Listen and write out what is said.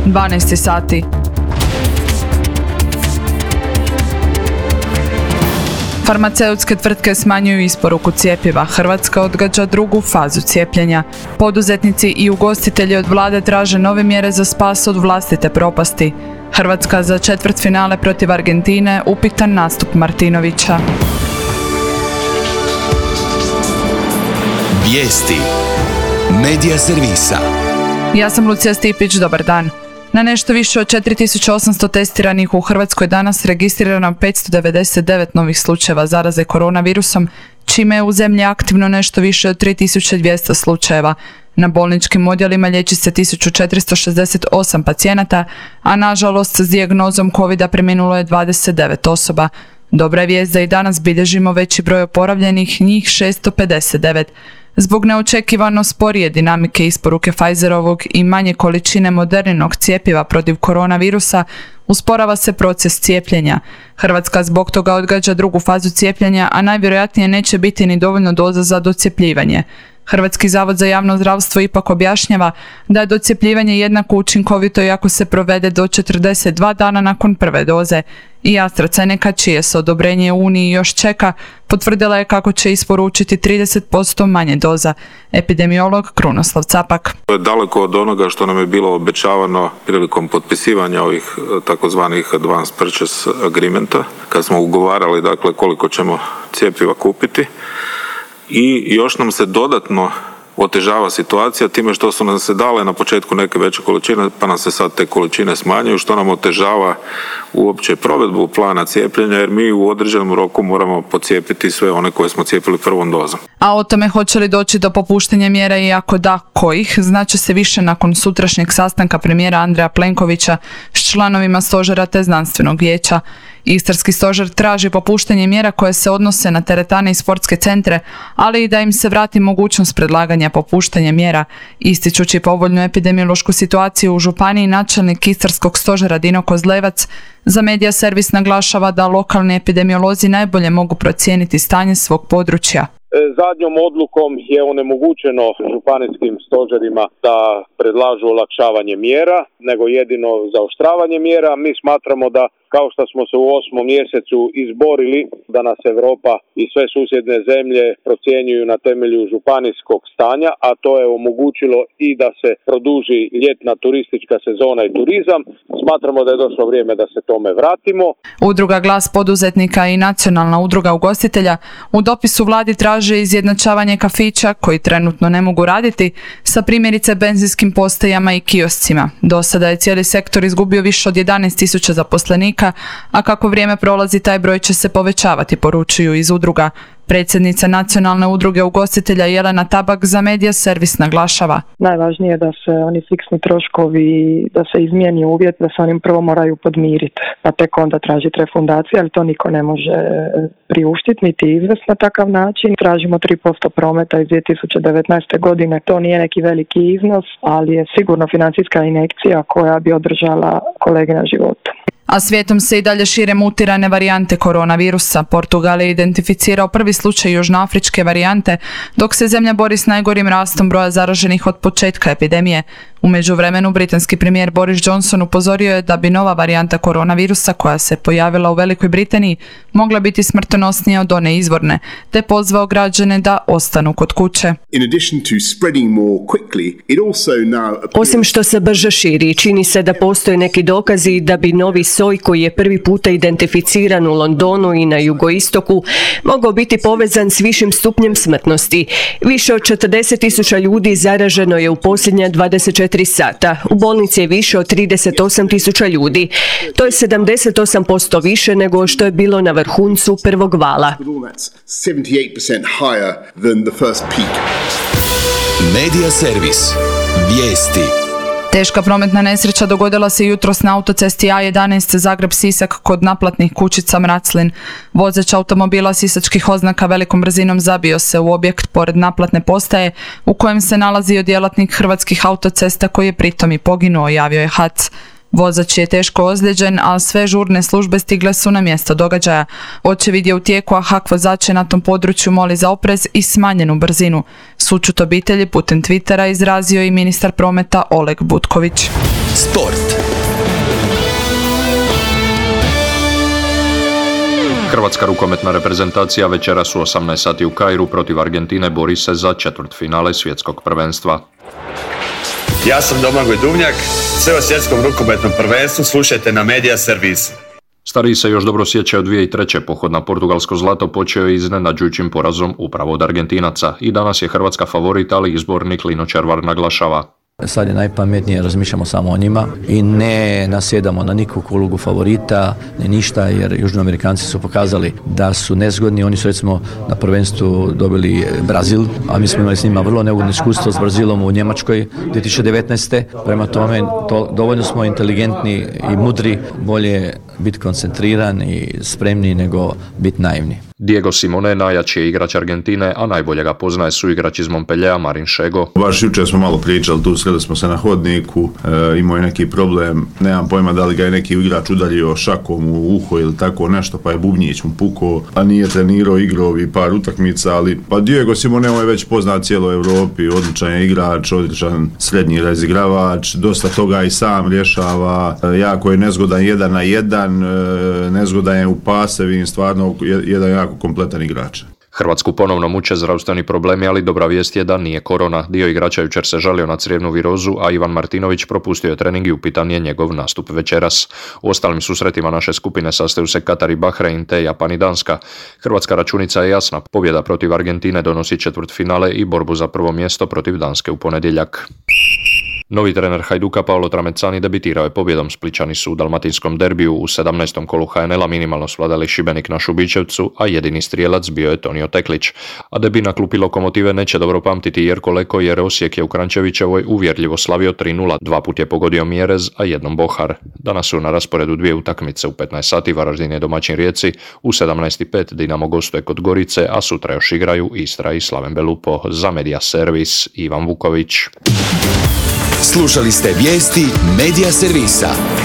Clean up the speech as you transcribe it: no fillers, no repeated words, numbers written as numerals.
12 sati. Farmaceutske tvrtke smanjuju isporuku cjepiva. Hrvatska odgađa drugu fazu cijepljenja. Poduzetnici i ugostitelji od vlade traže nove mjere za spas od vlastite propasti. Hrvatska za četvrtfinale protiv Argentine, upitan nastup Martinovića. Vijesti Medija servisa. Ja sam Lucija Stipić, dobar dan. Na nešto više od 4800 testiranih u Hrvatskoj danas registrirano 599 novih slučajeva zaraze koronavirusom, čime je u zemlji aktivno nešto više od 3200 slučajeva. Na bolničkim odjelima liječi se 1468 pacijenata, a nažalost s dijagnozom COVID-a preminulo je 29 osoba. Dobra je vijest da i danas bilježimo veći broj oporavljenih, njih 659. Zbog neočekivano sporije dinamike isporuke Pfizerovog i manje količine Moderninog cjepiva protiv koronavirusa, usporava se proces cijepljenja. Hrvatska zbog toga odgađa drugu fazu cijepljenja, a najvjerojatnije neće biti ni dovoljno doza za docjepljivanje. Hrvatski zavod za javno zdravstvo ipak objašnjava da je docjepljivanje jednako učinkovito i ako se provede do 42 dana nakon prve doze. I AstraZeneca, čije se odobrenje u Uniji još čeka, potvrdila je kako će isporučiti 30% manje doza. Epidemiolog Krunoslav Capak. To je daleko od onoga što nam je bilo obećavano prilikom potpisivanja ovih takozvanih Advanced Purchase Agreementa, kad smo ugovarali dakle koliko ćemo cjepiva kupiti. I još nam se dodatno otežava situacija time što su nam se dale na početku neke veće količine, pa nam se sad te količine smanjuju, što nam otežava uopće provedbu plana cijepljenja, jer mi u određenom roku moramo pocijepiti sve one koje smo cijepili prvom dozom. A o tome hoće li doći do popuštanja mjera i ako da, kojih, znaće se više nakon sutrašnjeg sastanka premijera Andreja Plenkovića s članovima stožera te znanstvenog vijeća. Istarski stožer traži popuštanje mjera koje se odnose na teretane i sportske centre, ali i da im se vrati mogućnost predlaganja popuštanja mjera. Ističući povoljnu epidemiološku situaciju u županiji, načelnik Istarskog stožera Dino Kozlevac za Medija servis naglašava da lokalni epidemiolozi najbolje mogu procijeniti stanje svog područja. Zadnjom odlukom je onemogućeno županijskim stožerima da predlažu olakšavanje mjera, nego jedino zaoštravanje mjera. Mi smatramo da kao što smo se u 8. mjesecu izborili da nas Europa i sve susjedne zemlje procjenjuju na temelju županijskog stanja, a to je omogućilo i da se produži ljetna turistička sezona i turizam, smatramo da je došlo vrijeme da se tome vratimo. Udruga Glas poduzetnika i Nacionalna udruga ugostitelja u dopisu vladi traže izjednačavanje kafića koji trenutno ne mogu raditi sa primjerice benzinskim postajama i kioscima. Do sada je cijeli sektor izgubio više od 11.000 zaposlenika, a kako vrijeme prolazi taj broj će se povećavati, poručuju iz udruga. Predsjednica Nacionalne udruge ugostitelja Jelena Tabak za Medija servis naglašava. Najvažnije je da se oni fiksni troškovi, da se izmijeni uvjet, da se oni prvo moraju podmiriti, pa tek onda tražiti refundaciju, ali to niko ne može priuštiti niti izvesti na takav način. Tražimo 3% prometa iz 2019. godine, to nije neki veliki iznos, ali je sigurno financijska injekcija koja bi održala kolege na životu. A svijetom se i dalje šire mutirane varijante koronavirusa. Portugal je identificirao prvi slučaj južnoafričke varijante, dok se zemlja bori s najgorim rastom broja zaraženih od početka epidemije. U međuvremenu, britanski premijer Boris Johnson upozorio je da bi nova varijanta koronavirusa koja se pojavila u Velikoj Britaniji mogla biti smrtonosnija od one izvorne, te pozvao građane da ostanu kod kuće. Osim što se brže širi, čini se da postoje neki dokazi da bi novi soj koji je prvi puta identificiran u Londonu i na jugoistoku mogao biti povezan s višim stupnjem smrtnosti. Više od 40.000 ljudi zaraženo je u posljednja 24 sata. U bolnici je više od 38.000 ljudi. To je 78% više nego što je bilo na vrhuncu prvog vala. Medija servis. Vijesti. Teška prometna nesreća dogodila se jutros na autocesti A11 Zagreb-Sisak kod naplatnih kućica Mraclin. Vozač automobila sisačkih oznaka velikom brzinom zabio se u objekt pored naplatne postaje u kojem se nalazio djelatnik Hrvatskih autocesta koji je pritom i poginuo, javio je HAC. Vozač je teško ozlijeđen, a sve žurne službe stigle su na mjesto događaja. Očevid je u tijeku, a HAK vozače na tom području moli za oprez i smanjenu brzinu. Sućut obitelji putem Twittera izrazio i ministar prometa Oleg Butković. Sport. Hrvatska rukometna reprezentacija večeras u 18 sati u Kairu protiv Argentine bori se za četvrtfinale svjetskog prvenstva. Ja sam Domagoj Duvnjak, sve o svjetskom rukometnom prvenstvu slušajte na Media Servisu. Stariji se još dobro sjećaju 2003. pohod na portugalsko zlato počeo je iznenađujućim porazom upravo od Argentinaca i danas je Hrvatska favorit, ali izbornik Lino Červar naglašava. Sad je najpametnije, razmišljamo samo o njima i ne nasjedamo na nikakvu ulogu favorita, ne ništa, jer Južnoamerikanci su pokazali da su nezgodni. Oni su recimo na prvenstvu dobili Brazil, a mi smo imali s njima vrlo neugodno iskustvo s Brazilom u Njemačkoj 2019. Prema tome, dovoljno smo inteligentni i mudri, bolje biti koncentriran i spremni nego biti naivni. Diego Simone najjači je igrač Argentine, a najbolje ga poznaje suigrač iz Montpelliera Marin Šego. Baš jučer smo malo pričali, tu sreli smo se na hodniku, imao je neki problem, nemam pojma da li ga je neki igrač udario šakom u uho ili tako nešto, pa je bubnjić mu pukao, a nije trenirao, igrao i par utakmica, ali pa Diego Simone je već poznat cijeloj Europi, odličan je igrač, odličan srednji razigravač, dosta toga i sam rješava, jako je nezgodan 1 na 1, nezgodan je u pasevim, stvarno jedan jako kompletan igrač. Hrvatsku ponovno muče zdravstveni problemi, ali dobra vijest je da nije korona. Dio igrača jučer se žalio na crijevnu virozu, a Ivan Martinović propustio je trening i upitan je njegov nastup večeras. U ostalim susretima naše skupine sastaju se Katar i Bahrein te Japan i Danska. Hrvatska računica je jasna. Pobjeda protiv Argentine donosi četvrtfinale i borbu za prvo mjesto protiv Danske u ponedjeljak. Novi trener Hajduka Paolo Tramezzani debitirao je pobjedom. Splićani su u dalmatinskom derbiju u 17. kolu HNL-a minimalno svladali Šibenik na Šubićevcu, a jedini strijelac bio je Tonio Teklić. A debi na klupi Lokomotive neće dobro pamtiti Jerko Leko, jer Osijek je u Krančevićevoj uvjerljivo slavio 3:0. 2 put je pogodio Mjerez, a jednom Bohar. Danas su na rasporedu 2 utakmice. U 15 sati Varaždin je domaćin Rijeci, u 17:05 Dinamo gostuje kod Gorice, a sutra još igraju Istra i Slaven Belupo. Za Media Servis Ivan Vuković. Slušali ste vijesti Media Servisa.